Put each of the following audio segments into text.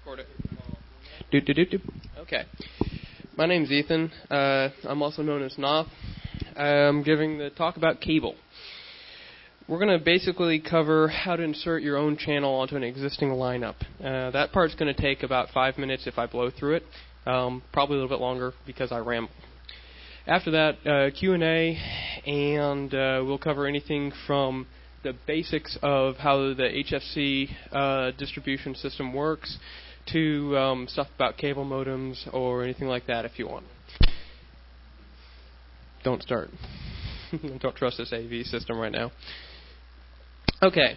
Record it. Doot. Okay. My name's Ethan. I'm also known as Noth. I'm giving the talk about cable. We're going to basically cover how to insert your own channel onto an existing lineup. That part's going to take about 5 minutes if I blow through it. Probably a little bit longer because I ramble. After that, Q&A, and we'll cover anything from the basics of how the HFC distribution system works to stuff about cable modems or anything like that if you want. Don't start. Don't trust this AV system right now. Okay.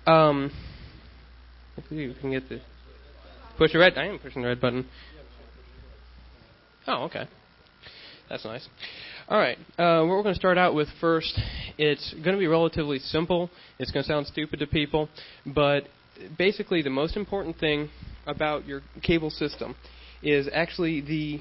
If you can get the... Push the red... I am pushing the red button. Oh, okay. That's nice. All right. What we're going to start out with first, it's going to be relatively simple. It's going to sound stupid to people, but basically the most important thing about your cable system is actually the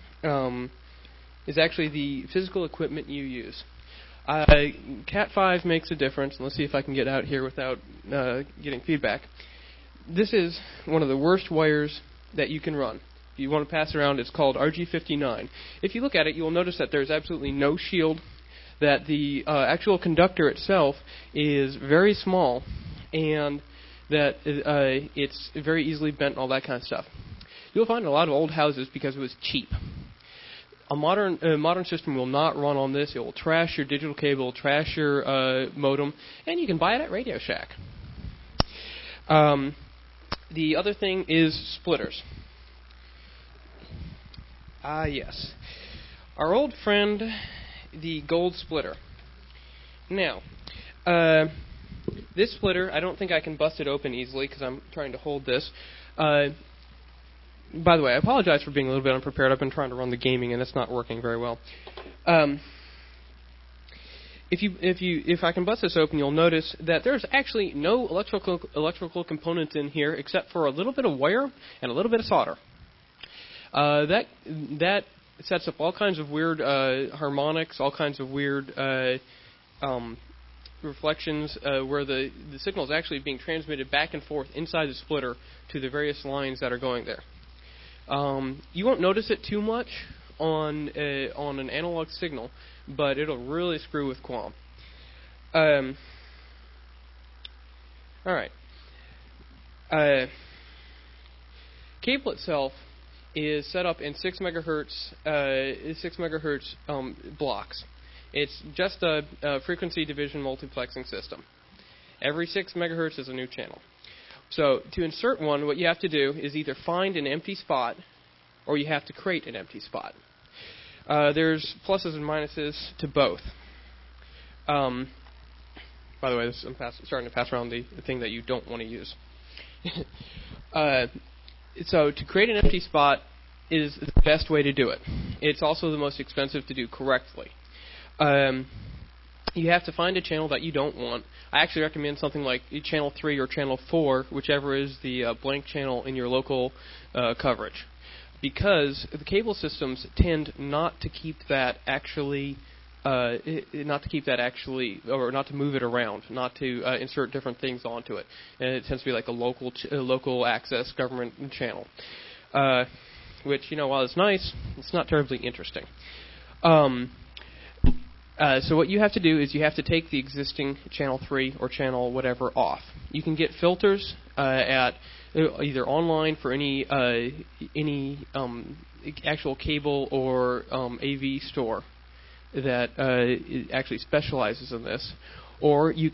physical equipment you use. Cat5 makes a difference. Let's see if I can get out here without getting feedback. This is one of the worst wires that you can run. If you want to pass around, it's called RG59. If you look at it, you'll notice that there's absolutely no shield, that the actual conductor itself is very small, and that it's very easily bent and all that kind of stuff. You'll find a lot of old houses because it was cheap. A modern system will not run on this. It will trash your digital cable, trash your modem, and you can buy it at Radio Shack. The other thing is splitters. Yes. Our old friend, the gold splitter. Now, this splitter, I don't think I can bust it open easily because I'm trying to hold this. By the way, I apologize for being a little bit unprepared. I've been trying to run the gaming and it's not working very well. If I can bust this open, you'll notice that there's actually no electrical components in here except for a little bit of wire and a little bit of solder. That sets up all kinds of weird harmonics, all kinds of weird reflections where the signal is actually being transmitted back and forth inside the splitter to the various lines that are going there. You won't notice it too much on an analog signal, but it'll really screw with QAM. All right. Cable itself is set up in 6 megahertz blocks. It's just a frequency division multiplexing system. Every 6 megahertz is a new channel. So to insert one, what you have to do is either find an empty spot or you have to create an empty spot. There's pluses and minuses to both. By the way, I'm starting to pass around the thing that you don't want to use. So to create an empty spot is the best way to do it. It's also the most expensive to do correctly. You have to find a channel that you don't want. I actually recommend something like channel 3 or channel 4, whichever is the blank channel in your local coverage. Because the cable systems tend not to keep that actually, or not to move it around, not to insert different things onto it. And it tends to be like a local access government channel, which, while it's nice, it's not terribly interesting. So what you have to do is you have to take the existing channel 3 or channel whatever off. You can get filters at either online for any actual cable or AV store that actually specializes in this, or you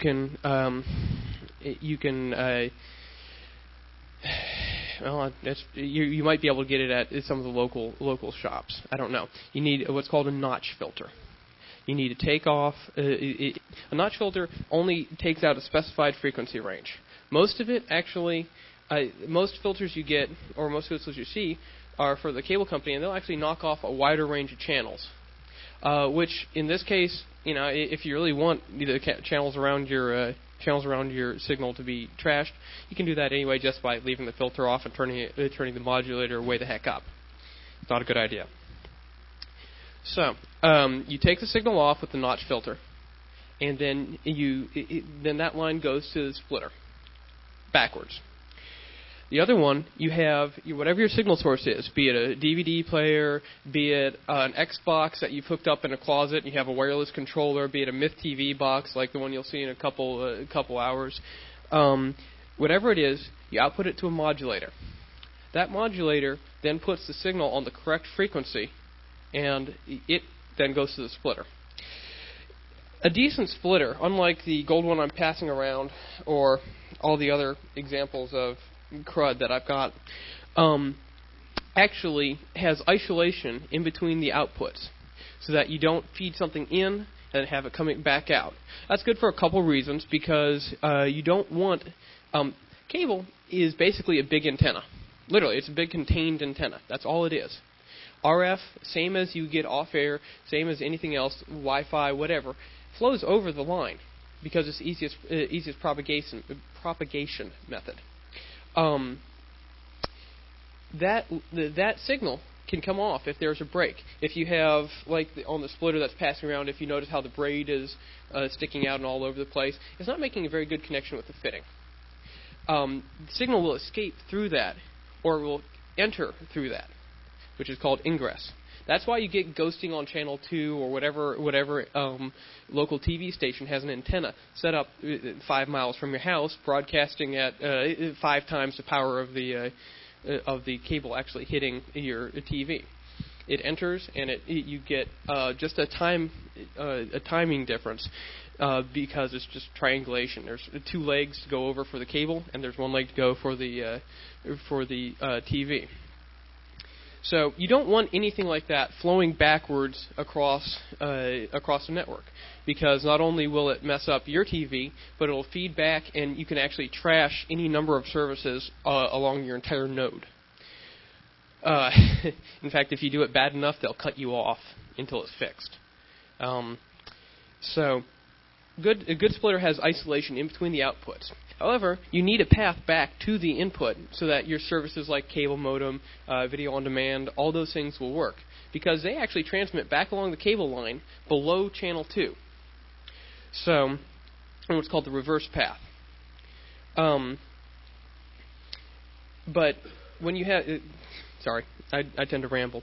might be able to get it at some of the local shops. I don't know. You need what's called a notch filter. You need to take off a notch filter only takes out a specified frequency range. Most of it actually, most filters you get or most filters you see are for the cable company, and they'll actually knock off a wider range of channels. Which in this case, if you really want the channels around your signal to be trashed, you can do that anyway just by leaving the filter off and turning the modulator way the heck up. It's not a good idea. So you take the signal off with the notch filter, and then then that line goes to the splitter backwards. The other one, you have whatever your signal source is, be it a DVD player, be it an Xbox that you've hooked up in a closet and you have a wireless controller, be it a Myth TV box like the one you'll see in a couple hours. Whatever it is, you output it to a modulator. That modulator then puts the signal on the correct frequency, and it then goes to the splitter. A decent splitter, unlike the gold one I'm passing around or all the other examples of crud that I've got, actually has isolation in between the outputs so that you don't feed something in and have it coming back out. That's good for a couple reasons, because you don't want... cable is basically a big antenna. Literally, it's a big contained antenna. That's all it is. RF, same as you get off air, same as anything else, Wi-Fi, whatever, flows over the line because it's the easiest propagation method. That signal can come off if there's a break. If you have, like on the splitter that's passing around, if you notice how the braid is sticking out and all over the place, it's not making a very good connection with the fitting. The signal will escape through that, or will enter through that, which is called ingress. That's why you get ghosting on channel 2 or whatever local TV station has an antenna set up 5 miles from your house, broadcasting at 5 times the power of the cable actually hitting your TV. It enters, and you get just a timing difference because it's just triangulation. There's 2 legs to go over for the cable, and there's 1 leg to go for the TV. So you don't want anything like that flowing backwards across the network, because not only will it mess up your TV, but it'll feed back, and you can actually trash any number of services along your entire node. In fact, if you do it bad enough, they'll cut you off until it's fixed. So a good splitter has isolation in between the outputs. However, you need a path back to the input so that your services like cable modem, video on demand, all those things will work, because they actually transmit back along the cable line below channel 2. So, what's called the reverse path. But when you have... sorry, I tend to ramble.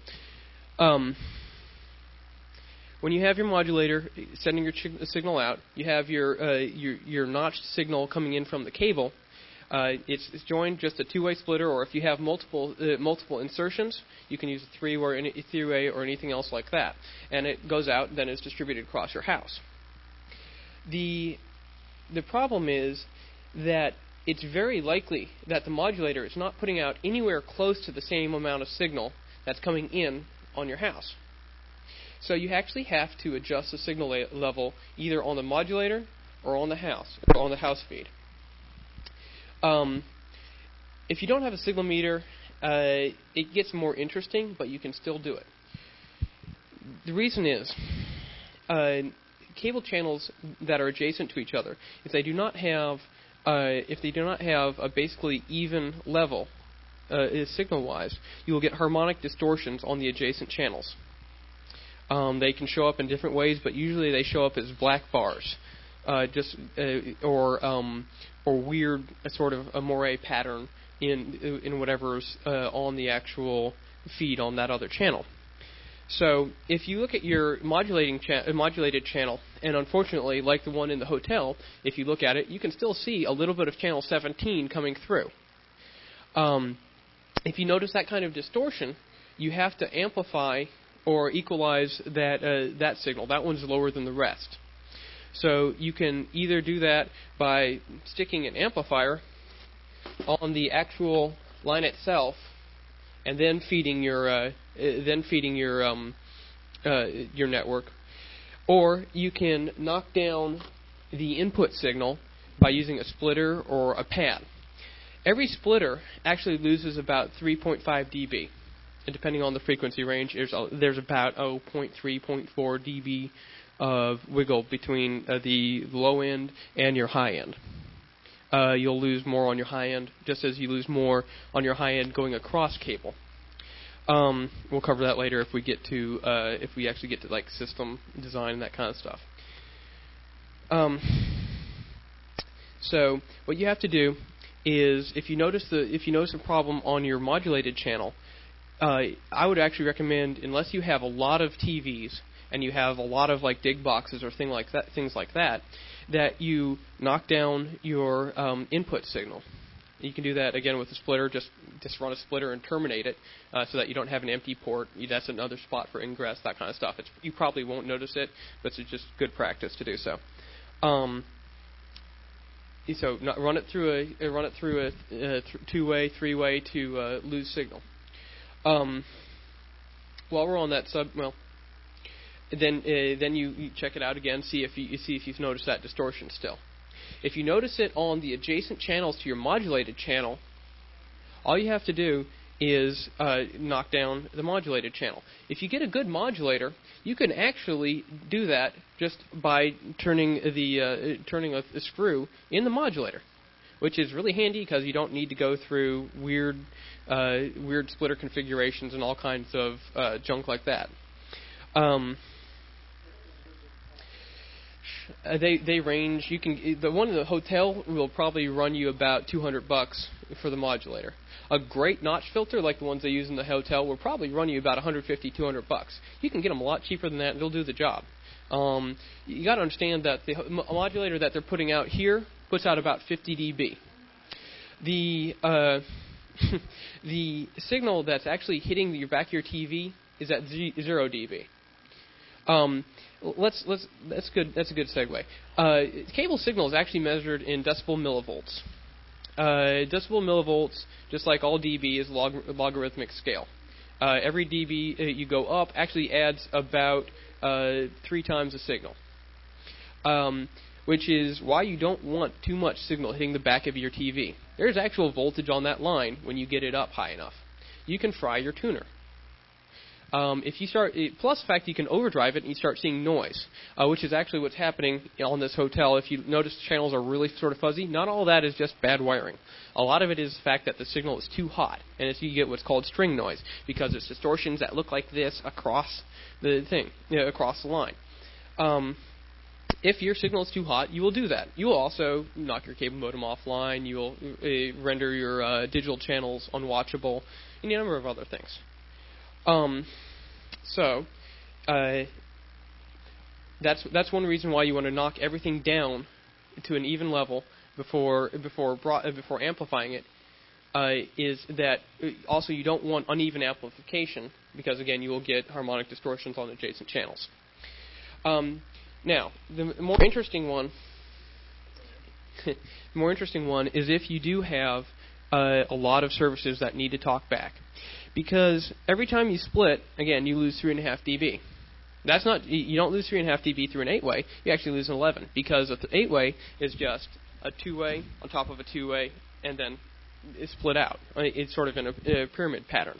When you have your modulator sending your signal out, you have your notched signal coming in from the cable. It's joined just a 2-way splitter, or if you have multiple insertions, you can use a 3-way or anything else like that. And it goes out, and then it's distributed across your house. The problem is that it's very likely that the modulator is not putting out anywhere close to the same amount of signal that's coming in on your house. So you actually have to adjust the signal level either on the modulator or on the house feed. If you don't have a signal meter, it gets more interesting, but you can still do it. The reason is cable channels that are adjacent to each other, if they do not have a basically even level signal-wise, you will get harmonic distortions on the adjacent channels. They can show up in different ways, but usually they show up as black bars, or weird sort of a moire pattern in whatever's on the actual feed on that other channel. So if you look at your modulated channel, and unfortunately, like the one in the hotel, if you look at it, you can still see a little bit of channel 17 coming through. If you notice that kind of distortion, you have to amplify or equalize that signal. That one's lower than the rest. So you can either do that by sticking an amplifier on the actual line itself, and then feeding your network, or you can knock down the input signal by using a splitter or a pad. Every splitter actually loses about 3.5 dB. And depending on the frequency range, there's about 0.3, 0.4 dB of wiggle between the low end and your high end. You'll lose more on your high end, just as you lose more on your high end going across cable. We'll cover that later if we actually get to like system design and that kind of stuff. So what you have to do is if you notice a problem on your modulated channel, I would actually recommend, unless you have a lot of TVs and you have a lot of like dig boxes or things like that, that you knock down your input signal. You can do that again with a splitter. Just run a splitter and terminate it, so that you don't have an empty port. That's another spot for ingress, that kind of stuff. You probably won't notice it, but it's just good practice to do so. So run it through a two-way, three-way to lose signal. While we're on that then you check it out again, see if you've noticed that distortion still. If you notice it on the adjacent channels to your modulated channel, all you have to do is knock down the modulated channel. If you get a good modulator, you can actually do that just by turning a screw in the modulator, which is really handy because you don't need to go through weird splitter configurations and all kinds of junk like that. They range. The one in the hotel will probably run you about $200 for the modulator. A great notch filter like the ones they use in the hotel will probably run you about $150, $200. You can get them a lot cheaper than that, and they'll do the job. You got to understand that the modulator that they're putting out here puts out about 50 dB. The signal that's actually hitting your back of your TV is at 0 dB. That's good. That's a good segue. Cable signal is actually measured in decibel millivolts. Decibel millivolts, just like all dB, is logarithmic scale. Every dB you go up actually adds about 3 times the signal, which is why you don't want too much signal hitting the back of your TV. There's actual voltage on that line when you get it up high enough. You can fry your tuner. If you start, plus the fact you can overdrive it and you start seeing noise, which is actually what's happening on this hotel. If you notice the channels are really sort of fuzzy, not all that is just bad wiring. A lot of it is the fact that the signal is too hot, and you get what's called string noise, because it's distortions that look like this across the thing, across the line. If your signal is too hot, you will do that. You will also knock your cable modem offline. You will render your digital channels unwatchable, and a number of other things. That's one reason why you want to knock everything down to an even level before amplifying it. Is that also you don't want uneven amplification, because again you will get harmonic distortions on adjacent channels. Now the more interesting one is if you do have a lot of services that need to talk back. Because every time you split, again, you lose 3.5 dB. That's not, you don't lose 3.5 dB through an 8-way, you actually lose an 11, because the 8-way is just a 2-way on top of a 2-way, and then it's split out. It's sort of in a pyramid pattern.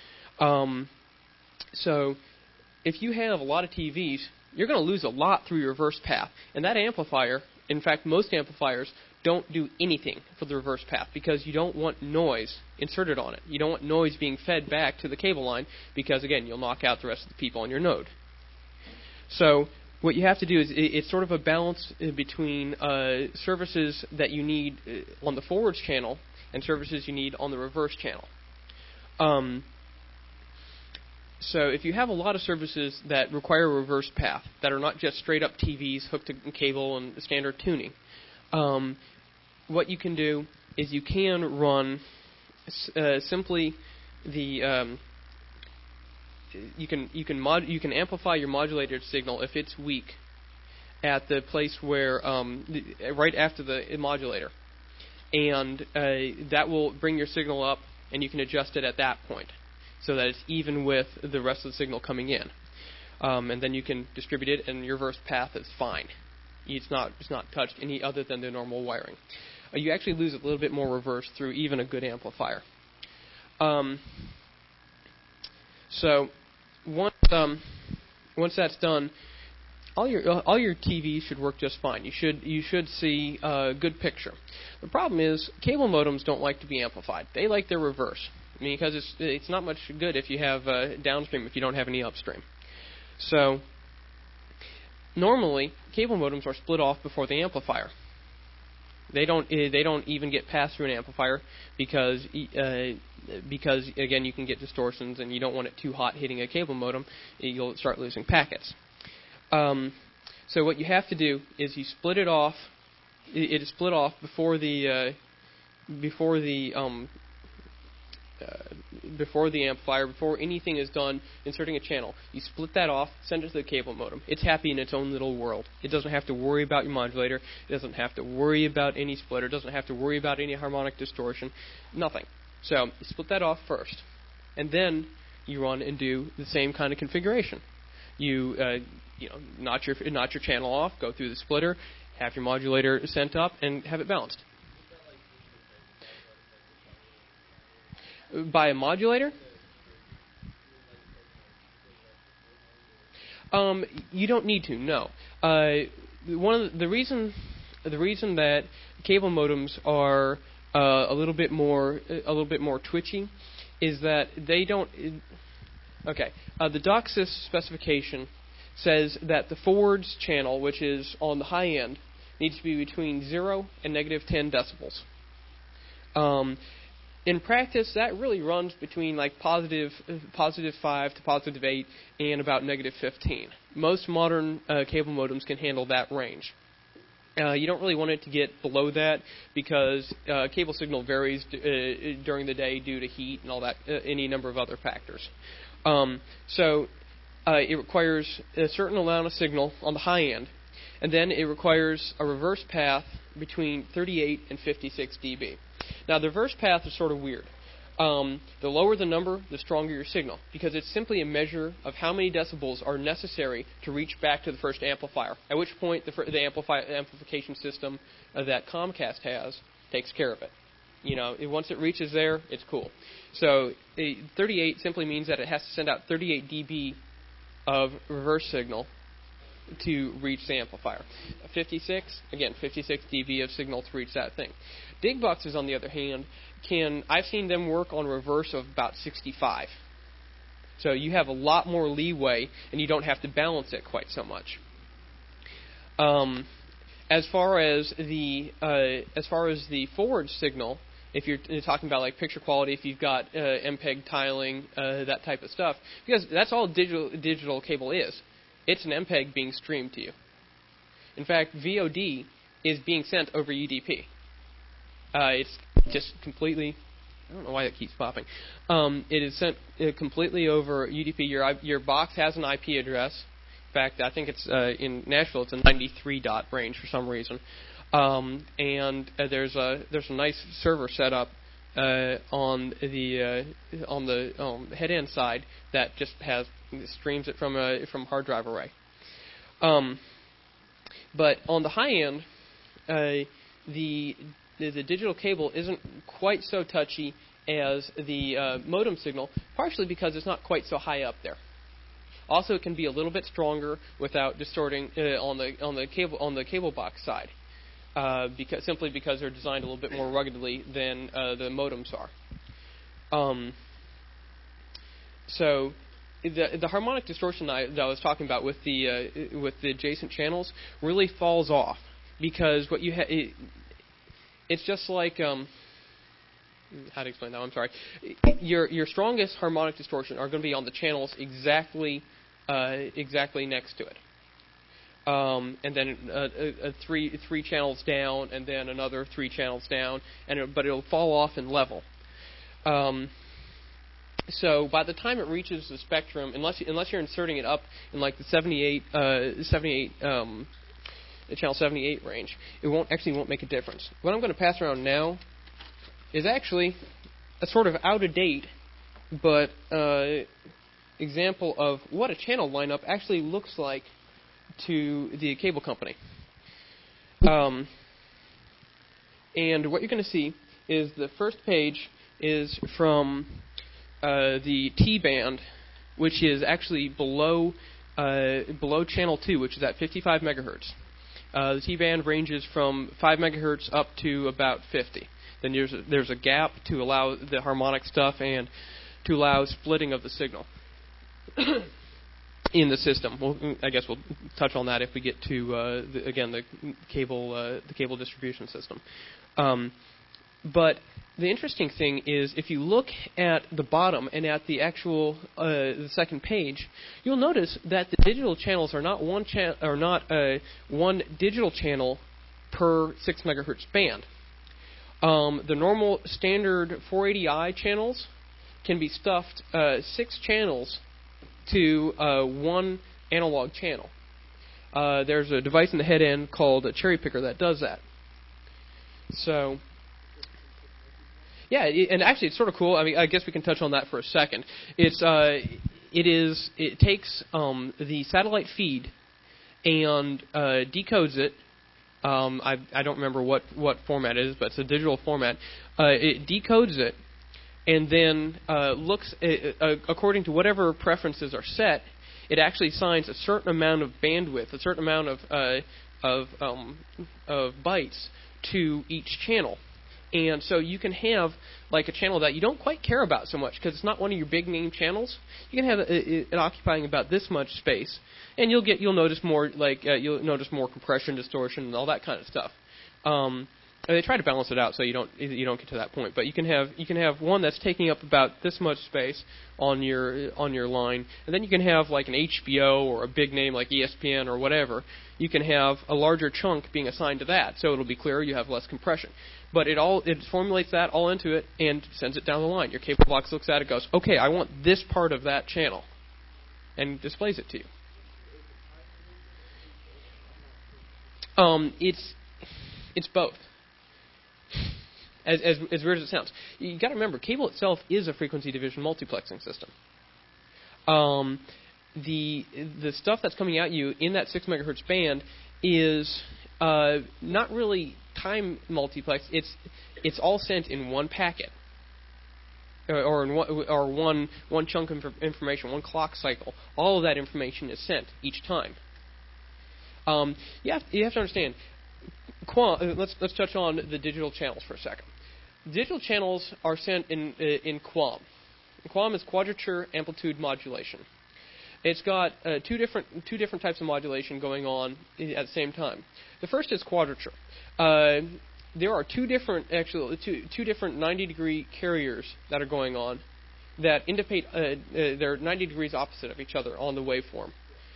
So if you have a lot of TVs, you're going to lose a lot through your reverse path. And that amplifier, in fact, most amplifiers don't do anything for the reverse path, because you don't want noise inserted on it. You don't want noise being fed back to the cable line, because, again, you'll knock out the rest of the people on your node. So what you have to do is it's sort of a balance between services that you need on the forwards channel and services you need on the reverse channel. So if you have a lot of services that require a reverse path, that are not just straight-up TVs hooked to cable and standard tuning, what you can do is you can run simply the you can amplify your modulated signal if it's weak at the place where right after the modulator, and that will bring your signal up, and you can adjust it at that point so that it's even with the rest of the signal coming in, and then you can distribute it, and your reverse path is fine. It's not touched any other than the normal wiring. You actually lose a little bit more reverse through even a good amplifier. So once that's done, all your TVs should work just fine. You should see a good picture. The problem is cable modems don't like to be amplified. They like their reverse. I mean, because it's not much good if you have downstream if you don't have any upstream. So normally, cable modems are split off before the amplifier. They don't even get passed through an amplifier because again, you can get distortions, and you don't want it too hot hitting a cable modem. You'll start losing packets. So what you have to do is you split it off. It is split off before the amplifier, before anything is done inserting a channel. You split that off, send it to the cable modem. It's happy in its own little world. It doesn't have to worry about your modulator. It doesn't have to worry about any splitter. It doesn't have to worry about any harmonic distortion. Nothing. So you split that off first, and then you run and do the same kind of configuration. You notch your channel off, go through the splitter, have your modulator sent up, and have it balanced. By a modulator? You don't need to. No. The reason that cable modems are a little bit more twitchy is that they don't. Okay. The DOCSIS specification says that the forwards channel, which is on the high end, needs to be between 0 and -10 decibels. In practice, that really runs between like positive 5 to positive 8 and about -15. Most modern cable modems can handle that range. You don't really want it to get below that because cable signal varies during the day due to heat and all that, any number of other factors. So it requires a certain amount of signal on the high end, and then it requires a reverse path between 38 and 56 dB. Now, the reverse path is sort of weird. The lower the number, the stronger your signal, because it's simply a measure of how many decibels are necessary to reach back to the first amplifier, at which point the amplification system that Comcast has takes care of it. Once it reaches there, it's cool. So 38 simply means that it has to send out 38 dB of reverse signal to reach the amplifier. 56 dB of signal to reach that thing. Dig boxes, on the other hand, I've seen them work on reverse of about 65. So you have a lot more leeway, and you don't have to balance it quite so much. As far as the forward signal, if you're talking about like picture quality, if you've got MPEG tiling, that type of stuff, because that's all digital cable is. It's an MPEG being streamed to you. In fact, VOD is being sent over UDP. It's just completely. I don't know why it keeps popping. It is sent completely over UDP. Your box has an IP address. In fact, I think it's in Nashville. It's a 93 dot range for some reason. And there's a nice server set up on the head end side that just streams it from hard drive array. But on the high end, the digital cable isn't quite so touchy as the modem signal, partially because it's not quite so high up there. Also, it can be a little bit stronger without distorting on the cable box side, simply because they're designed a little bit more ruggedly than the modems are. So the harmonic distortion that I was talking about with the adjacent channels really falls off because what you it's just like how to explain that? I'm sorry. Your strongest harmonic distortion are going to be on the channels exactly next to it. And then three channels down, and then another 3 channels down, but it'll fall off in level. So by the time it reaches the spectrum, unless you're inserting it up in like the channel 78 range, it won't make a difference. What I'm going to pass around now is actually a sort of out of date, but example of what a channel lineup actually looks like to the cable company. And what you're going to see is the first page is from the T-band, which is actually below channel 2, which is at 55 megahertz. The T-band ranges from 5 megahertz up to about 50. Then there's a gap to allow the harmonic stuff and to allow splitting of the signal. in the system. I guess we'll touch on that if we get to the cable distribution system. But the interesting thing is, if you look at the bottom and at the actual the second page, you'll notice that the digital channels are not one digital channel per 6 megahertz band. The normal standard 480i channels can be stuffed 6 channels to one analog channel. There's a device in the head end called a cherry picker that does that. So, yeah, and actually it's sort of cool. I mean, I guess we can touch on that for a second. It takes the satellite feed and decodes it. I don't remember what format it is, but it's a digital format. It decodes it, and then looks according to whatever preferences are set. It actually assigns a certain amount of bandwidth, a certain amount of bytes to each channel. And so you can have like a channel that you don't quite care about so much because it's not one of your big name channels. You can have it occupying about this much space, and you'll notice more compression, distortion, and all that kind of stuff. They try to balance it out so you don't get to that point. But you can have one that's taking up about this much space on your line, and then you can have like an HBO or a big name like ESPN or whatever. You can have a larger chunk being assigned to that, so it'll be clearer. You have less compression. But it formulates that all into it and sends it down the line. Your cable box looks at it, goes, okay, I want this part of that channel, and displays it to you. It's both. As weird as it sounds, you got to remember, cable itself is a frequency division multiplexing system. The stuff that's coming at you in that 6 megahertz band is not really time multiplex. It's all sent in one packet, or one chunk of information, one clock cycle. All of that information is sent each time. You have to understand. Let's touch on the digital channels for a second. Digital channels are sent in QAM. QAM is quadrature amplitude modulation. It's got two different types of modulation going on at the same time. The first is quadrature. There are two different 90-degree carriers that are going on that indicate they're 90 degrees opposite of each other on the waveform.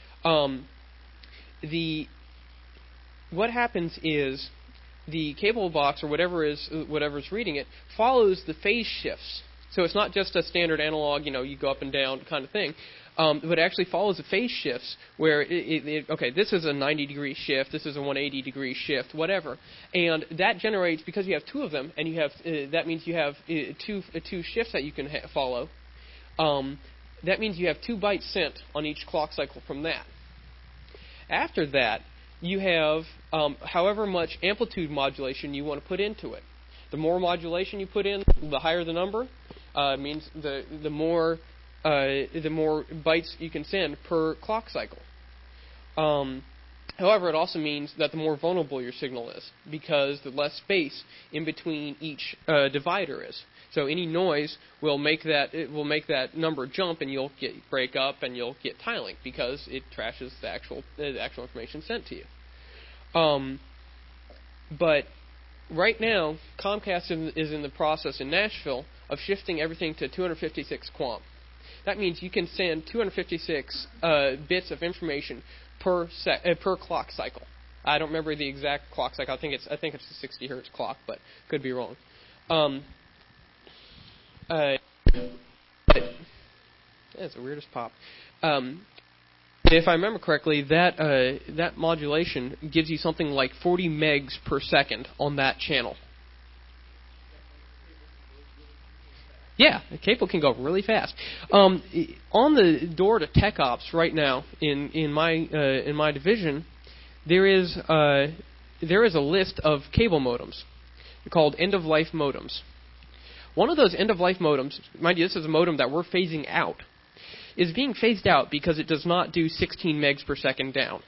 What happens is the cable box or whatever's reading it follows the phase shifts. So it's not just a standard analog, you go up and down kind of thing, but it actually follows the phase shifts where this is a 90-degree shift, this is a 180-degree shift, whatever, and that generates, because you have two of them, and you have that means you have two shifts that you can follow. That means you have 2 bytes sent on each clock cycle from that. After that, you have however much amplitude modulation you want to put into it. The more modulation you put in, the higher the number. Means the more bytes you can send per clock cycle. However, it also means that the more vulnerable your signal is, because the less space in between each divider is. So any noise will make that number jump, and you'll break up, and you'll get tiling because it trashes the actual information sent to you. But right now, Comcast is in the process in Nashville of shifting everything to 256 QAM. That means you can send 256 bits of information per clock cycle. I don't remember the exact clock cycle. I think it's a 60 hertz clock, but could be wrong. It's the weirdest pop. If I remember correctly, that modulation gives you something like 40 megs per second on that channel. Yeah, the cable can go really fast. On the door to Tech Ops right now in my division, there is a list of cable modems called end-of-life modems. One of those end-of-life modems, mind you, this is a modem that we're phasing out, is being phased out because it does not do 16 megs per second down.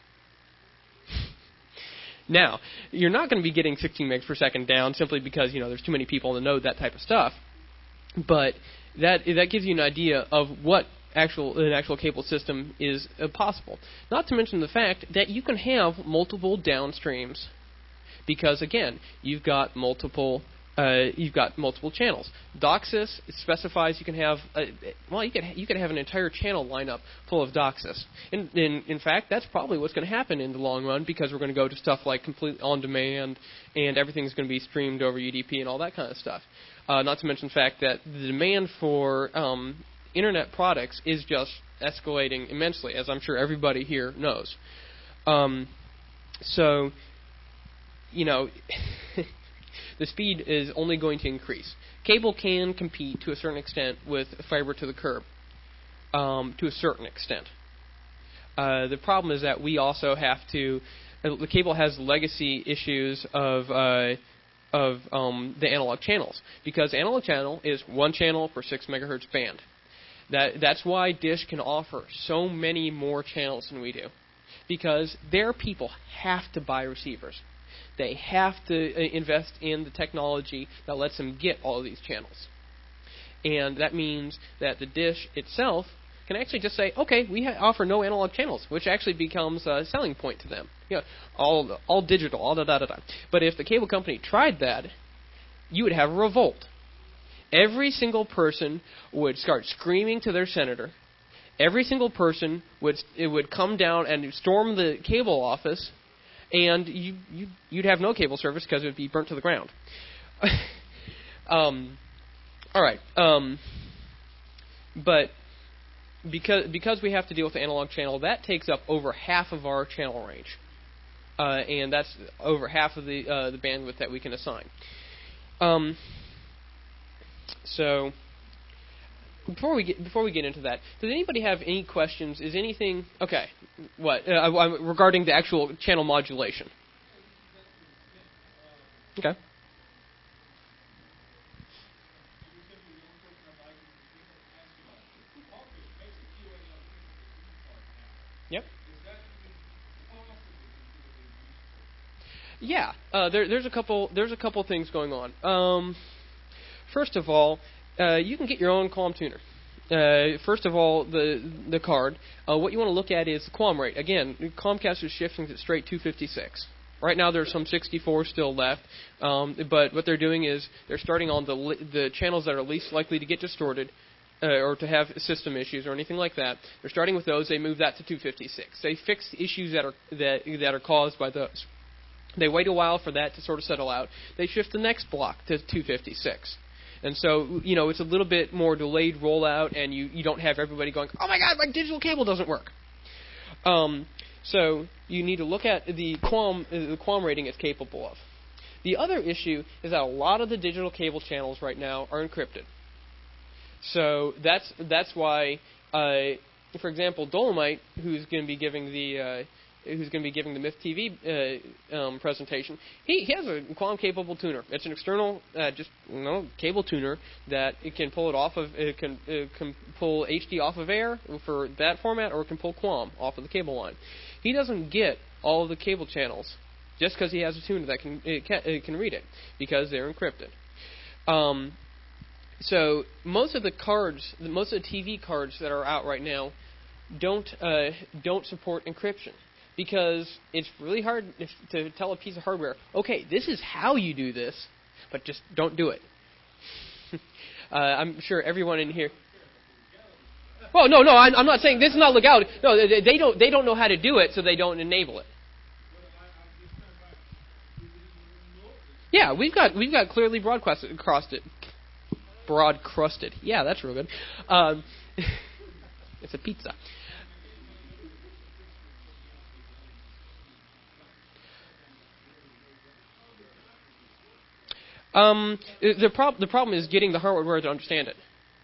Now, you're not going to be getting 16 megs per second down simply because there's too many people in the node, that type of stuff. But that gives you an idea of what an actual cable system is possible. Not to mention the fact that you can have multiple downstreams, because again, you've got multiple channels. DOCSIS specifies you can have you could have an entire channel lineup full of DOCSIS. In fact, that's probably what's going to happen in the long run, because we're going to go to stuff like complete on demand, and everything's going to be streamed over UDP and all that kind of stuff. Not to mention the fact that the demand for internet products is just escalating immensely, as I'm sure everybody here knows. So, you know. The speed is only going to increase. Cable can compete to a certain extent with fiber to the curb, to a certain extent. The problem is that we also have to. The cable has legacy issues of the analog channels, because analog channel is one channel per 6 megahertz band. That's why Dish can offer so many more channels than we do, because their people have to buy receivers. They have to invest in the technology that lets them get all of these channels. And that means that the Dish itself can actually just say, okay, we offer no analog channels, which actually becomes a selling point to them. You know, all digital, all da-da-da-da. But if the cable company tried that, you would have a revolt. Every single person would start screaming to their senator. Every single person would come down and storm the cable office, and you'd have no cable service because it would be burnt to the ground. All right. But because we have to deal with the analog channel, that takes up over half of our channel range, and that's over half of the bandwidth that we can assign. So before we get into that, does anybody have any questions? Is anything okay? What regarding the actual channel modulation? Okay. Yep. Yeah. There's a couple things going on. First of all, you can get your own QAM tuner. First of all, the card. What you want to look at is the QAM rate. Again, Comcast is shifting to straight 256. Right now, there's some 64 still left, but what they're doing is they're starting on the channels that are least likely to get distorted or to have system issues or anything like that. They're starting with those. They move that to 256. They fix issues that are caused by those. They wait a while for that to sort of settle out. They shift the next block to 256. And so, you know, it's a little bit more delayed rollout, and you don't have everybody going, oh my God, my digital cable doesn't work. So you need to look at the QAM rating it's capable of. The other issue is that a lot of the digital cable channels right now are encrypted. So that's why, for example, Dolomite, who's going to be giving the MIF TV presentation, he has a QAM-capable tuner. It's an external, cable tuner that it can pull it off of. It can pull HD off of air for that format, or it can pull QAM off of the cable line. He doesn't get all of the cable channels just because he has a tuner that can read it, because they're encrypted. So most of the TV cards that are out right now don't support encryption, because it's really hard to tell a piece of hardware, okay, this is how you do this, but just don't do it. I'm sure everyone in here. Oh no, I'm not saying this is not legality. No, they don't know how to do it, so they don't enable it. Yeah, we've got clearly broad crusted. Yeah, that's real good. It's a pizza. The problem is getting the hardware to understand it.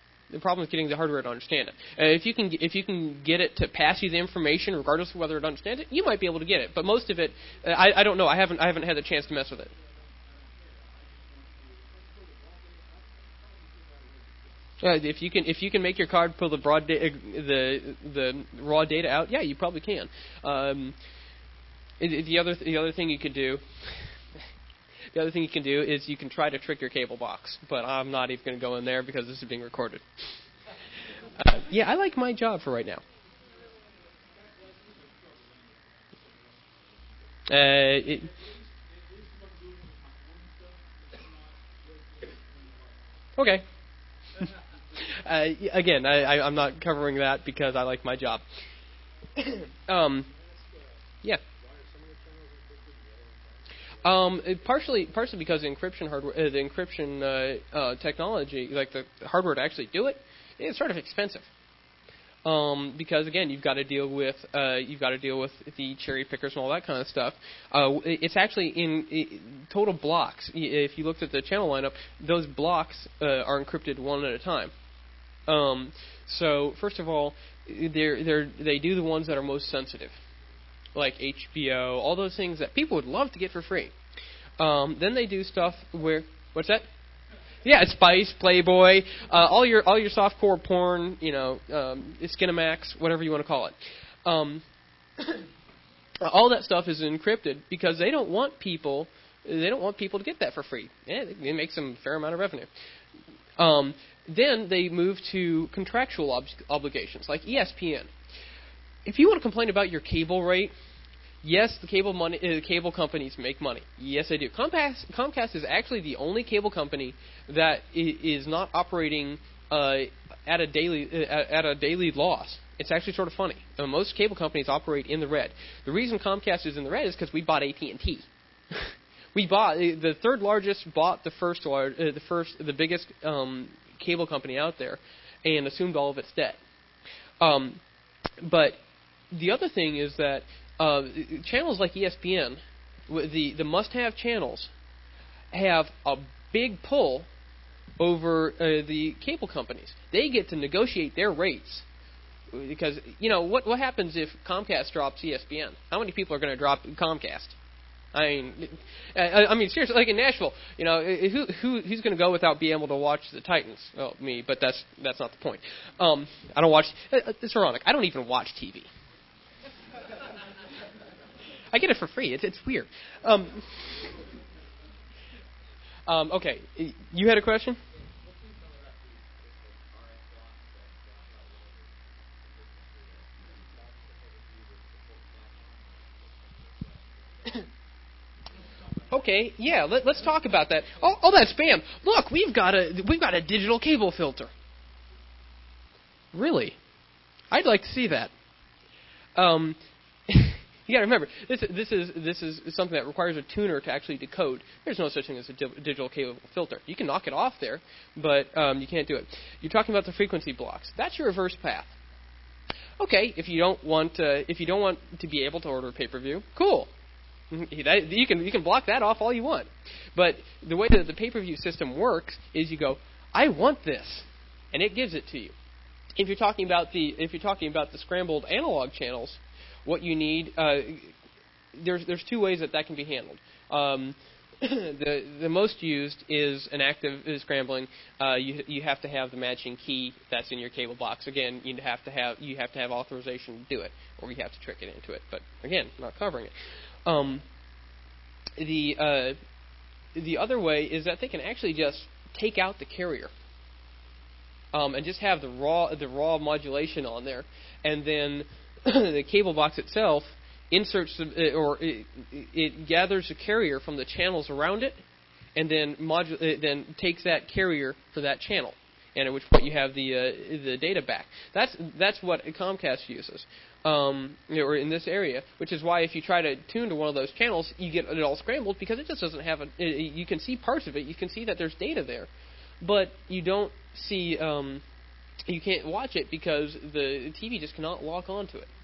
If you can get it to pass you the information, regardless of whether it understands it, you might be able to get it. But most of it, I don't know. I haven't had the chance to mess with it. If you can make your card pull the raw data out, yeah, you probably can. The other thing you could do. The other thing you can do is you can try to trick your cable box, but I'm not even going to go in there because this is being recorded. Yeah, I like my job for right now. It, okay. Again, I'm not covering that because I like my job. um, yeah. Partially because the encryption hardware, the encryption technology, like the hardware to actually do it, is sort of expensive. Because again, you've got to deal with the cherry pickers and all that kind of stuff. It's actually in total blocks. If you looked at the channel lineup, those blocks are encrypted one at a time. So first of all, they do the ones that are most sensitive, like HBO, all those things that people would love to get for free. Then they do stuff where what's that? Yeah, Spice, Playboy, all your softcore porn, Skinamax, whatever you want to call it. All that stuff is encrypted because they don't want people to get that for free. Yeah, it makes them a fair amount of revenue. Then they move to contractual obligations like ESPN. If you want to complain about your cable rate, yes, the cable companies make money. Yes, they do. Comcast is actually the only cable company that is not operating at a daily loss. It's actually sort of funny. Most cable companies operate in the red. The reason Comcast is in the red is because we bought AT&T. We bought the third largest, bought the biggest cable company out there, and assumed all of its debt. But the other thing is that channels like ESPN, the must-have channels, have a big pull over the cable companies. They get to negotiate their rates because what happens if Comcast drops ESPN? How many people are going to drop Comcast? I mean, seriously, like in Nashville, who's going to go without being able to watch the Titans? Well, me, but that's not the point. I don't watch. It's ironic. I don't even watch TV. I get it for free. It's weird. Okay, you had a question? Okay, yeah. Let's talk about that. Oh, that spam. Look, we've got a digital cable filter. Really? I'd like to see that. You got to remember, this is something that requires a tuner to actually decode. There's no such thing as a digital cable filter. You can knock it off there, but you can't do it. You're talking about the frequency blocks. That's your reverse path. Okay, if you don't want to be able to order a pay-per-view, cool. You can block that off all you want. But the way that the pay-per-view system works is you go, I want this, and it gives it to you. If you're talking about the scrambled analog channels, what you need there's two ways that can be handled. The most used is an active scrambling. You have to have the matching key that's in your cable box. Again, you have to have authorization to do it, or you have to trick it into it. But again, not covering it. The other way is that they can actually just take out the carrier. And just have the raw modulation on there, and then the cable box itself inserts it gathers the carrier from the channels around it, and then takes that carrier for that channel, and at which point you have the data back. That's what Comcast uses, or in this area, which is why if you try to tune to one of those channels, you get it all scrambled because it just doesn't have you can see parts of it, you can see that there's data there. But you don't see, you can't watch it because the TV just cannot lock onto it.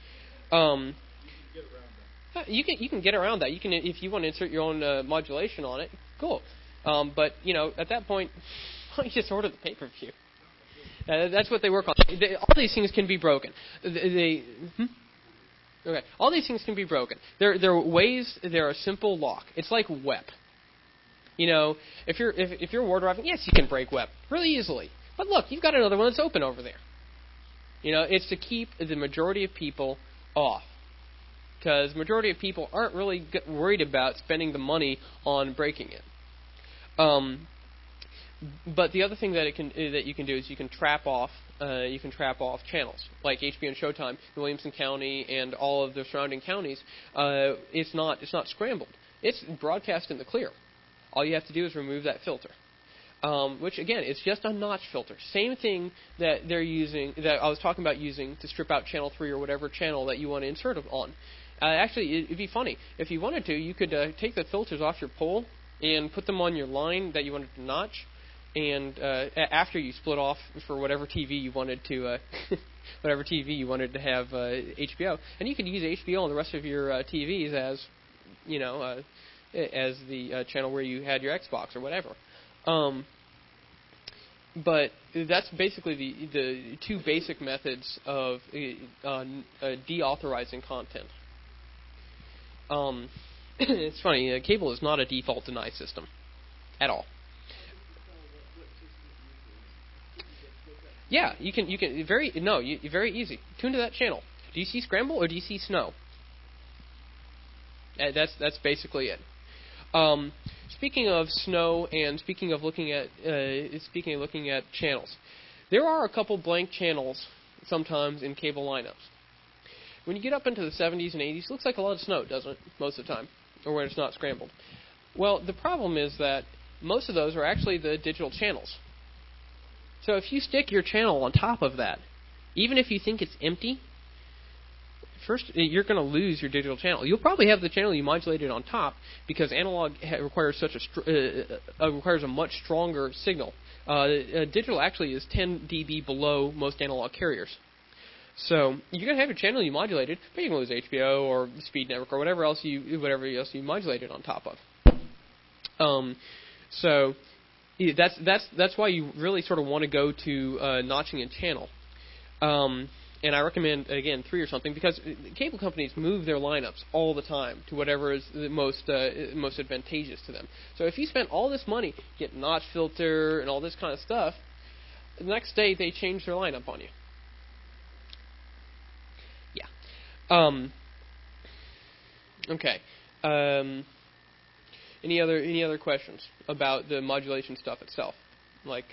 You can get around that. You can, if you want to insert your own modulation on it, cool. But at that point, why don't you just order the pay-per-view? That's what they work on. All these things can be broken. Okay. All these things can be broken. There are ways. There are simple lock. It's like WEP. If you're war driving, yes, you can break WEP really easily. But look, you've got another one that's open over there. It's to keep the majority of people off, because the majority of people aren't really worried about spending the money on breaking it. But the other thing that you can do is you can trap off channels like HBO and Showtime, Williamson County, and all of the surrounding counties. It's not scrambled. It's broadcast in the clear. All you have to do is remove that filter. Which again, it's just a notch filter. Same thing that they're using, that I was talking about using to strip out channel 3 or whatever channel that you want to insert it on. Actually, it'd be funny if you wanted to. You could take the filters off your pole and put them on your line that you wanted to notch. And after you split off for whatever TV you wanted to, whatever TV you wanted to have HBO, and you could use HBO on the rest of your TVs as, as the channel where you had your Xbox or whatever. But that's basically the two basic methods of deauthorizing content. It's funny, cable is not a default deny system at all. Yeah, you can very easy. Tune to that channel. Do you see scramble or do you see snow? That's basically it. Speaking of snow and speaking of looking at channels, there are a couple blank channels sometimes in cable lineups. When you get up into the 70s and 80s, it looks like a lot of snow, doesn't it? Most of the time, or when it's not scrambled. Well, the problem is that most of those are actually the digital channels. So if you stick your channel on top of that, even if you think it's empty, first you're going to lose your digital channel. You'll probably have the channel you modulated on top because analog requires requires a much stronger signal. Digital actually is 10 dB below most analog carriers. So you're going to have your channel you modulated, but you can lose HBO or Speed Network or whatever else you modulated on top of. So that's why you really sort of want to go to notching a channel. And I recommend, again, 3 or something, because cable companies move their lineups all the time to whatever is the most advantageous to them. So if you spent all this money getting notch filter and all this kind of stuff, the next day they change their lineup on you. Yeah. Okay. Any other questions about the modulation stuff itself? Like.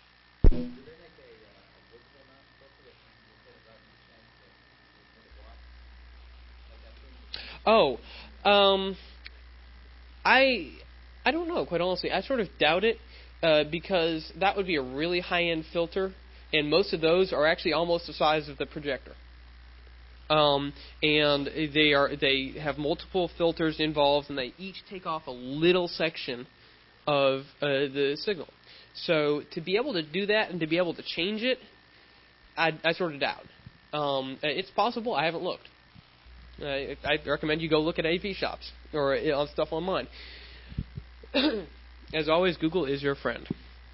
I don't know, quite honestly. I sort of doubt it because that would be a really high-end filter, and most of those are actually almost the size of the projector. And they have multiple filters involved, and they each take off a little section of the signal. So to be able to do that and to be able to change it, I sort of doubt. It's possible. I haven't looked. I recommend you go look at AV shops or on stuff online. As always, Google is your friend.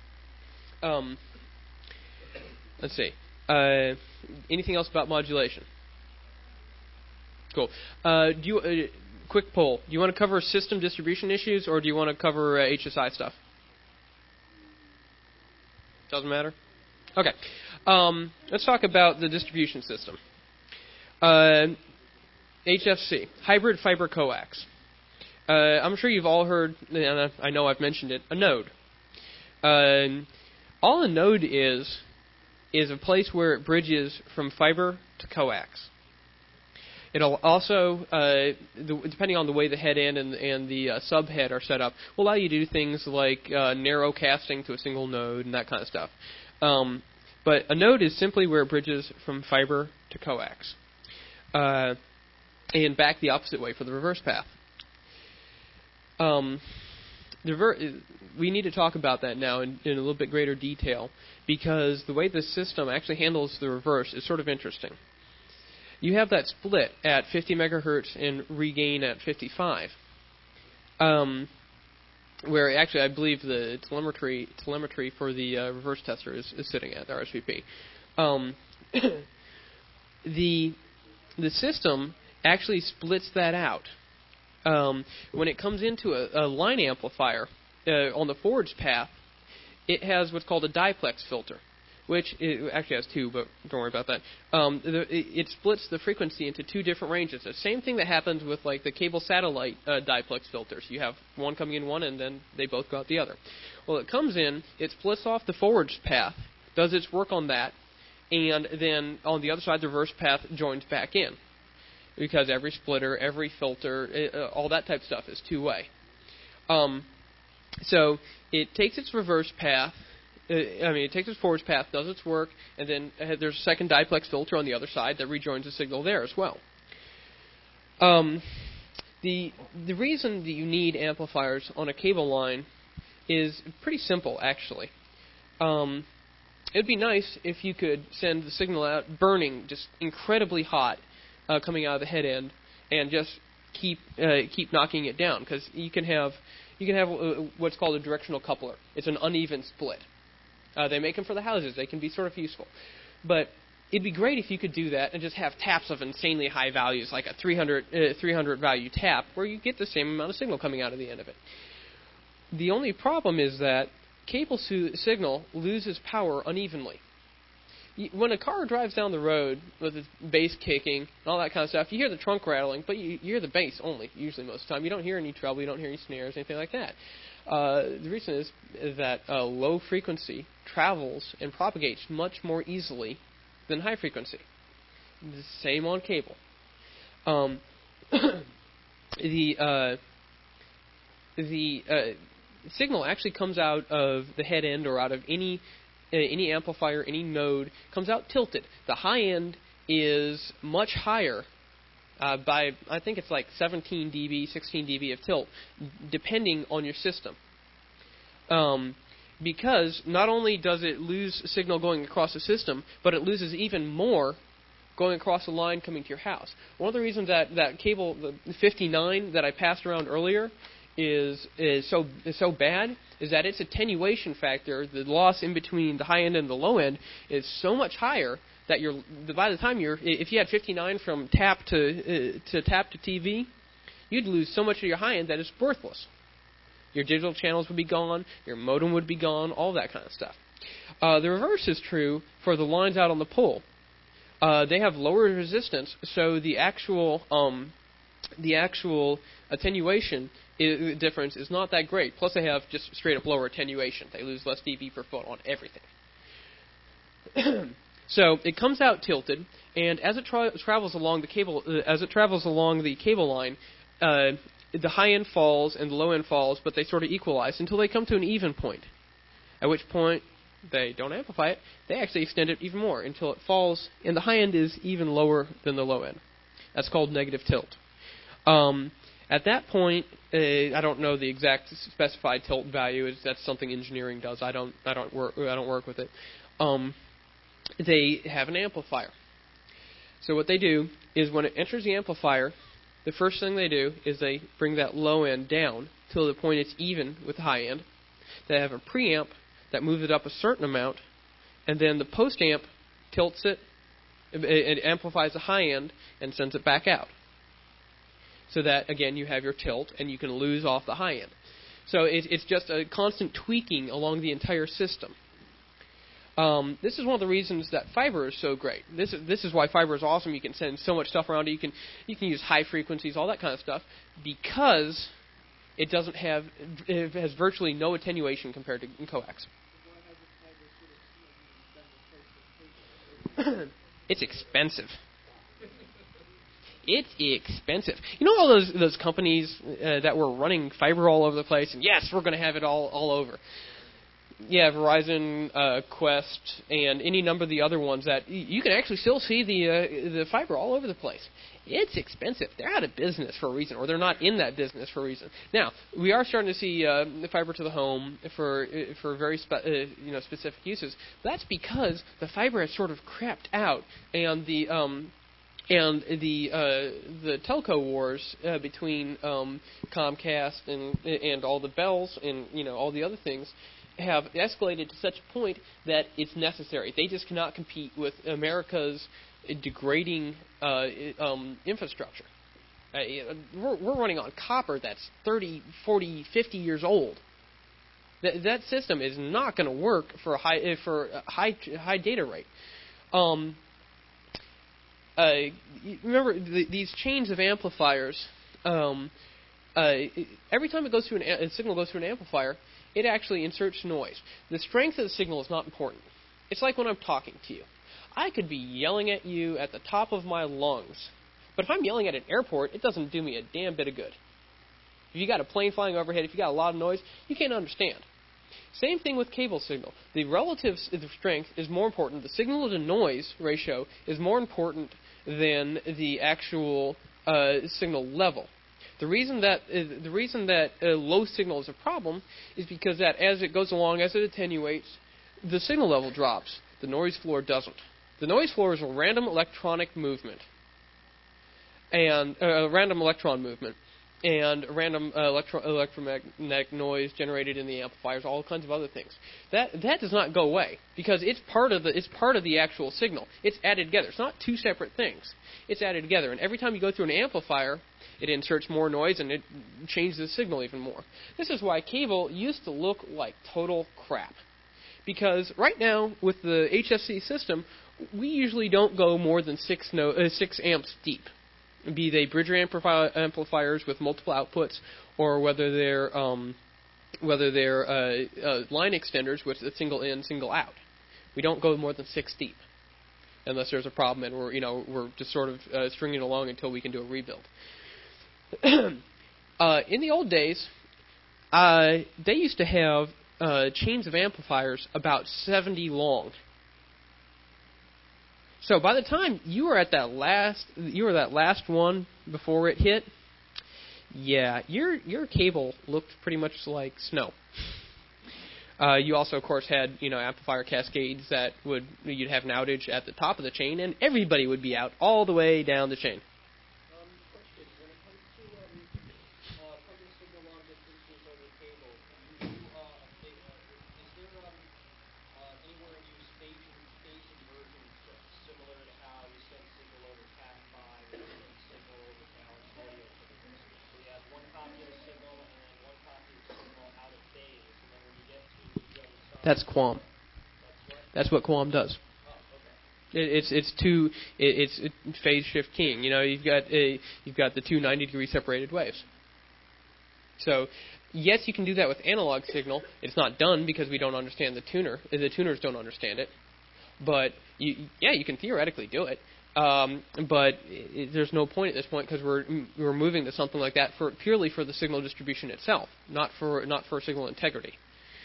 Let's see. Anything else about modulation? Cool. Quick poll. Do you want to cover system distribution issues or do you want to cover HSI stuff? Doesn't matter? Okay. Let's talk about the distribution system. HFC, hybrid fiber coax. I'm sure you've all heard, and I know I've mentioned it, a node. All a node is a place where it bridges from fiber to coax. It'll also, depending on the way the head end and the subhead are set up, will allow you to do things like narrow casting to a single node and that kind of stuff. But a node is simply where it bridges from fiber to coax. And back the opposite way for the reverse path. We need to talk about that now in a little bit greater detail because the way the system actually handles the reverse is sort of interesting. You have that split at 50 megahertz and regain at 55, where actually I believe the telemetry for the reverse tester is sitting at the RSVP. The system actually splits that out. When it comes into a line amplifier on the forwards path, it has what's called a diplex filter. which actually has two, but don't worry about that. It splits the frequency into two different ranges. The same thing that happens with like the cable satellite diplex filters. You have one coming in one, and then they both go out the other. Well, it comes in, it splits off the forward path, does its work on that, and then on the other side, the reverse path joins back in. Because every splitter, every filter, all that type of stuff is two-way. So it takes its reverse path, it takes its forward path, does its work, and then there's a second diplex filter on the other side that rejoins the signal there as well. The reason that you need amplifiers on a cable line is pretty simple, actually. It'd be nice if you could send the signal out burning, just incredibly hot, coming out of the head end, and just keep knocking it down, because you can have what's called a directional coupler. It's an uneven split. They make them for the houses. They can be sort of useful, but it'd be great if you could do that and just have taps of insanely high values, like a 300 value tap, where you get the same amount of signal coming out of the end of it. The only problem is that cable signal loses power unevenly. When a car drives down the road with its bass kicking and all that kind of stuff, you hear the trunk rattling, but you hear the bass only, usually most of the time. You don't hear any treble, you don't hear any snares, anything like that. The reason is that low frequency travels and propagates much more easily than high frequency. The same on cable. The signal actually comes out of the head end or out of any amplifier, any node, comes out tilted. The high end is much higher by, I think it's like 17 dB, 16 dB of tilt, depending on your system. Because not only does it lose signal going across the system, but it loses even more going across the line coming to your house. One of the reasons that cable, the 59 that I passed around earlier, is so bad is that its attenuation factor, the loss in between the high end and the low end, is so much higher that by the time if you had 59 from tap to TV, you'd lose so much of your high end that it's worthless. Your digital channels would be gone, your modem would be gone, all that kind of stuff. The reverse is true for the lines out on the pole. They have lower resistance, so the actual attenuation difference is not that great. Plus, they have just straight up lower attenuation. They lose less dB per foot on everything. So it comes out tilted, and as it travels along the cable, line, the high end falls and the low end falls, but they sort of equalize until they come to an even point. At which point they don't amplify it; they actually extend it even more until it falls, and the high end is even lower than the low end. That's called negative tilt. At that point, I don't know the exact specified tilt value. That's something engineering does. I don't work with it. They have an amplifier. So what they do is when it enters the amplifier, the first thing they do is they bring that low end down till the point it's even with the high end. They have a preamp that moves it up a certain amount, and then the post amp tilts it, it amplifies the high end, and sends it back out. So that, again, you have your tilt, and you can lose off the high end. So it's just a constant tweaking along the entire system. This is one of the reasons that fiber is so great. This is why fiber is awesome. You can send so much stuff around it. You can use high frequencies, all that kind of stuff, because it has virtually no attenuation compared to coax. It's expensive. It's expensive. You know all those companies that were running fiber all over the place, and yes, we're going to have it all over. Yeah, Verizon, Quest, and any number of the other ones that you can actually still see the fiber all over the place. It's expensive. They're out of business for a reason, or they're not in that business for a reason. Now, we are starting to see the fiber to the home for very specific uses. That's because the fiber has sort of crept out, and the telco wars between Comcast and all the bells and all the other things have escalated to such a point that it's necessary. They just cannot compete with America's degrading infrastructure. We're running on copper that's 30, 40, 50 years old. That system is not going to work for a high data rate. Remember these chains of amplifiers. Every time it goes through a signal goes through an amplifier, it actually inserts noise. The strength of the signal is not important. It's like when I'm talking to you. I could be yelling at you at the top of my lungs, but if I'm yelling at an airport, it doesn't do me a damn bit of good. If you got a plane flying overhead, if you got a lot of noise, you can't understand. Same thing with cable signal. The relative strength is more important. The signal to noise ratio is more important than the actual signal level. The reason that low signal is a problem is because that as it goes along, as it attenuates, the signal level drops. The noise floor doesn't. The noise floor is a random electronic movement, and random electron movement, and random electromagnetic noise generated in the amplifiers, all kinds of other things. That does not go away because it's part of the actual signal. It's added together. It's not two separate things. It's added together, and every time you go through an amplifier, it inserts more noise and it changes the signal even more. This is why cable used to look like total crap. Because right now, with the HFC system, we usually don't go more than 6 amps deep. Be they bridger amplifiers with multiple outputs, or whether they're line extenders with a single in, single out. We don't go more than 6 deep, unless there's a problem and we're just sort of stringing along until we can do a rebuild. In the old days, they used to have chains of amplifiers about 70 long. So by the time you were at that last one before it hit, yeah, your cable looked pretty much like snow. You also, of course, had amplifier cascades that you'd have an outage at the top of the chain, and everybody would be out all the way down the chain. Question: when it comes to pumping signal long distances over cable, is there anywhere you use phase inversion chips, similar to how you send signal over Cat5 or send signal over balanced audio cables? So you have one copy of the signal and then one copy of the signal out of phase, and then when you get to the other side... That's QAM. That's what? That's what QAM does. It's phase shift keying. You've got the two 90-degree separated waves. So yes, you can do that with analog signal. It's not done because we don't understand the tuner. The tuners don't understand it. But you can theoretically do it. But there's no point at this point because we're moving to something like that purely for the signal distribution itself, not for signal integrity.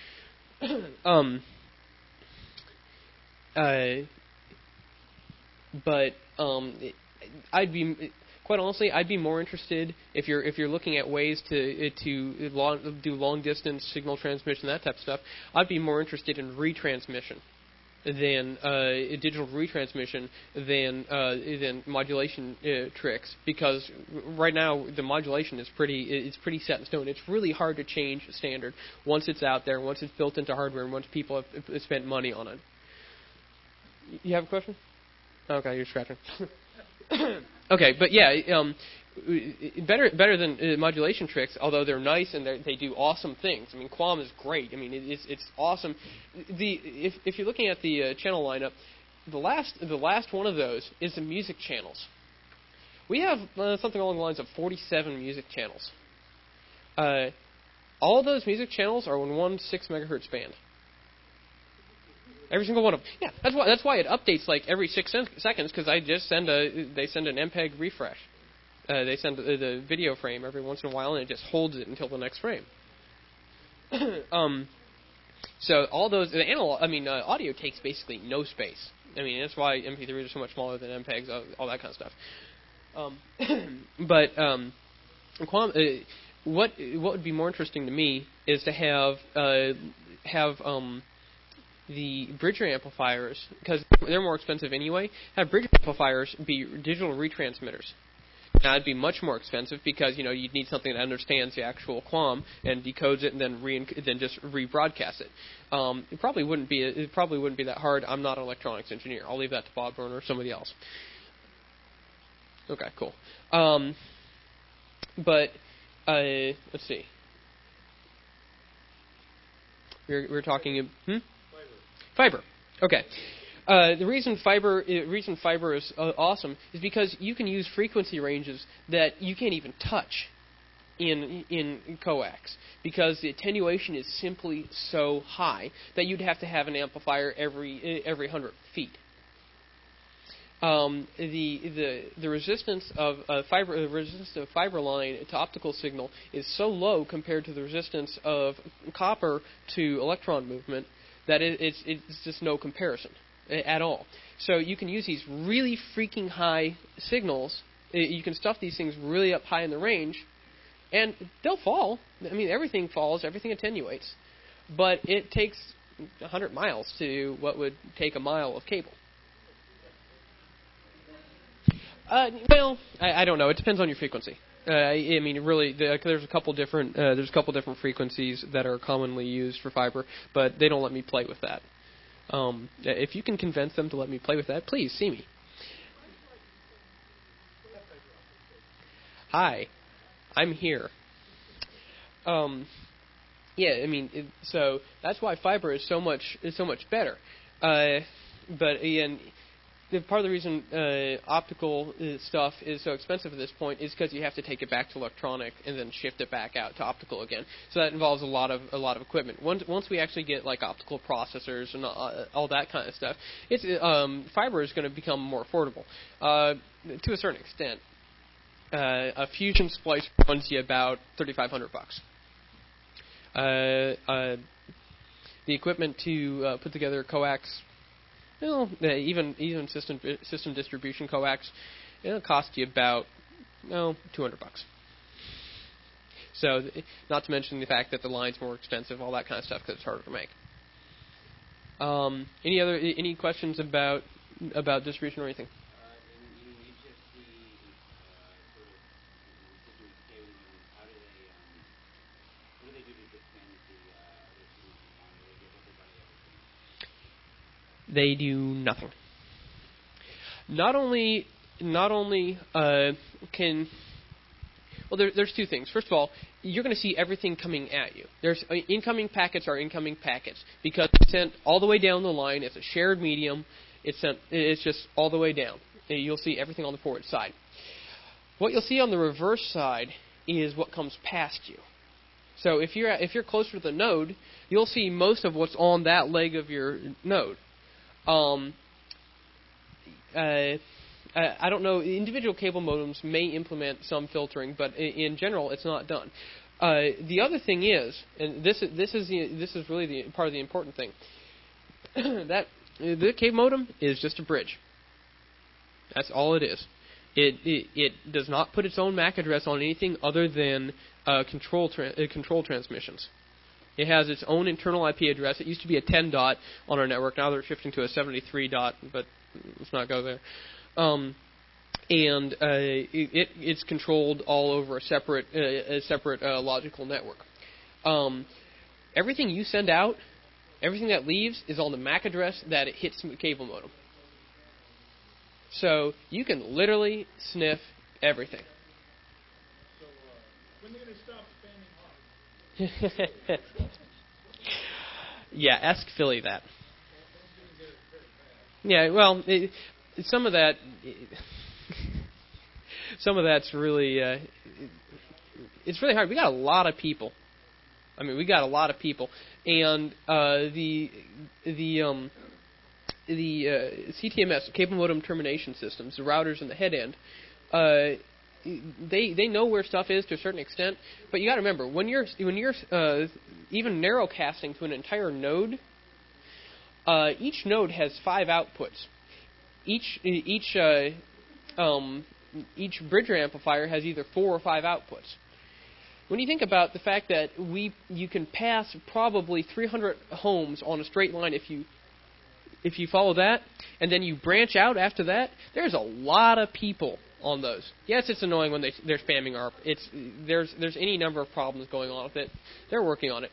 But I'd be quite honestly, I'd be more interested if you're looking at ways to do long distance signal transmission, that type of stuff. I'd be more interested in retransmission than digital retransmission than modulation tricks, because right now the modulation is pretty set in stone. It's really hard to change standard once it's out there, once it's built into hardware, and once people have spent money on it. You have a question? Okay, you're scratching. Okay, but yeah, better than modulation tricks, although they're nice and they do awesome things. I mean, QAM is great. I mean, it's awesome. If you're looking at the channel lineup, the last one of those is the music channels. We have something along the lines of 47 music channels. All of those music channels are in one 6 megahertz band. Every single one of them. Yeah, that's why it updates like every 6 seconds, because they send an MPEG refresh. They send the video frame every once in a while, and it just holds it until the next frame. So all those audio takes basically no space. I mean, that's why MP3s are so much smaller than MPEGs, all that kind of stuff. But what would be more interesting to me is to have the bridger amplifiers, because they're more expensive anyway, have bridger amplifiers be digital retransmitters. Now, it'd be much more expensive because you'd need something that understands the actual QAM and decodes it and then just rebroadcast it. It probably wouldn't be that hard. I'm not an electronics engineer. I'll leave that to Bob Burner or somebody else. Okay, cool. But let's see. We're talking fiber. Okay. The reason fiber is awesome is because you can use frequency ranges that you can't even touch in coax, because the attenuation is simply so high that you'd have to have an amplifier every 100 feet. The resistance of fiber line to optical signal is so low compared to the resistance of copper to electron movement that it's just no comparison at all. So you can use these really freaking high signals. You can stuff these things really up high in the range, and they'll fall. I mean, everything falls, everything attenuates, but it takes 100 miles to what would take a mile of cable. Well, I don't know. It depends on your frequency. I mean, really, there's a couple different frequencies that are commonly used for fiber, but they don't let me play with that. If you can convince them to let me play with that, please see me. Hi, I'm here. Yeah, I mean, so that's why fiber is so much better. But again, part of the reason optical stuff is so expensive at this point is because you have to take it back to electronic and then shift it back out to optical again. So that involves a lot of equipment. Once we actually get like optical processors and all that kind of stuff, it's fiber is going to become more affordable to a certain extent. A fusion splice runs you about $3,500. The equipment to put together coax. Well, even system distribution coax, it'll cost you about $200. So, not to mention the fact that the line's more expensive, all that kind of stuff, because it's harder to make. Any questions about distribution or anything? In HFC sort of system scaling, what do they do to disband the other solutions on? Do they give everybody everything? They do nothing. Not only can... Well, there's two things. First of all, you're going to see everything coming at you. There's incoming packets are incoming packets because it's sent all the way down the line. It's a shared medium. It's just all the way down. And you'll see everything on the forward side. What you'll see on the reverse side is what comes past you. So if you're closer to the node, you'll see most of what's on that leg of your node. I don't know. Individual cable modems may implement some filtering, but in general, it's not done. The other thing is, and this is really the part of the important thing, that the cable modem is just a bridge. That's all it is. It does not put its own MAC address on anything other than control transmissions. It has its own internal IP address. It used to be a 10 dot on our network. Now they're shifting to a 73 dot, but let's not go there. It's controlled all over a separate logical network. Everything you send out, everything that leaves, is on the MAC address that it hits the cable modem. So you can literally sniff everything. So when are they going to stop spamming off? Yeah, ask Philly that. Yeah, well, some of that's really it's really hard. We got a lot of people. I mean, and the CTMS, cable modem termination systems, the routers and the head end, they know where stuff is to a certain extent. But you got to remember, when you're even narrowcasting to an entire node, each node has 5 outputs. Each bridger amplifier has either 4 or 5 outputs. When you think about the fact that you can pass probably 300 homes on a straight line if you follow that, and then you branch out after that, there's a lot of people on those. Yes, it's annoying when they're spamming ARP. There's any number of problems going on with it. They're working on it.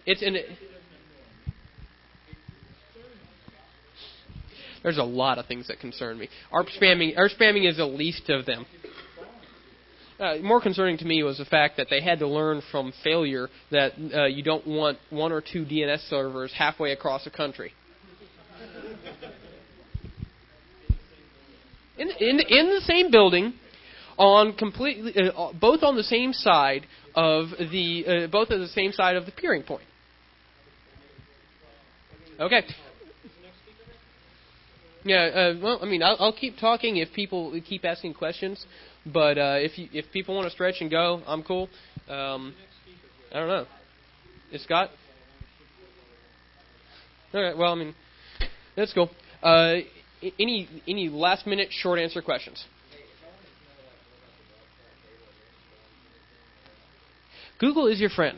There's a lot of things that concern me. ARP spamming is the least of them. More concerning to me was the fact that they had to learn from failure that you don't want one or two DNS servers halfway across the country. In the same building, on completely both on the same side of the peering point. Okay. Yeah. Well, I mean, I'll keep talking if people keep asking questions, but if people want to stretch and go, I'm cool. I don't know. Is Scott? All right. Well, I mean, that's cool. Any last minute short answer questions? Google is your friend.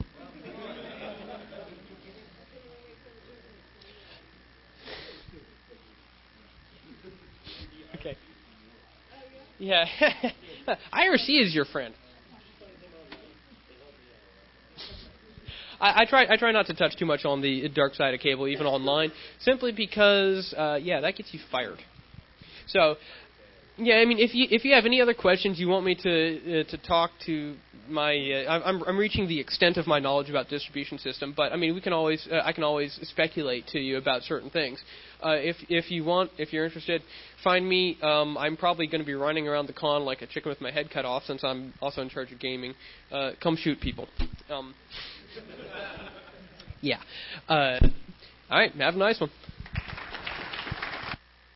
Okay. Yeah. IRC is your friend. I try not to touch too much on the dark side of cable, even online, simply because that gets you fired. So, yeah, I mean, if you have any other questions, you want me to talk to my, I'm reaching the extent of my knowledge about distribution system, but I mean, I can always speculate to you about certain things. If you're interested, find me. I'm probably going to be running around the con like a chicken with my head cut off, since I'm also in charge of gaming. Come shoot people. Yeah. All right. Have a nice one.